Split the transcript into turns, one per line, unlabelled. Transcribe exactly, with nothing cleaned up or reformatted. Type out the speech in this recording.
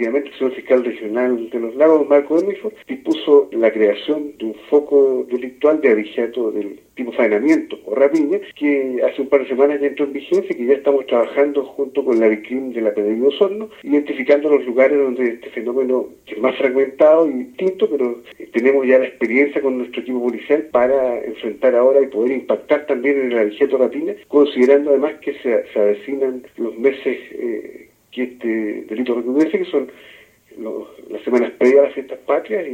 efectivamente el señor fiscal regional de los Lagos, Marco Emerson, dispuso la creación de un foco delictual de abigeato del tipo faenamiento o rapiña, que hace un par de semanas ya entró en vigencia y que ya estamos trabajando junto con la Vicrim de la P D I de Osorno, identificando los lugares donde este fenómeno es más fragmentado y distinto, pero tenemos ya la experiencia con nuestro equipo policial para enfrentar ahora y poder impactar también en el abigeato rapiña, considerando además que se, se avecinan los meses eh, que este delito recrudece, que son los, las semanas previas a las fiestas patrias.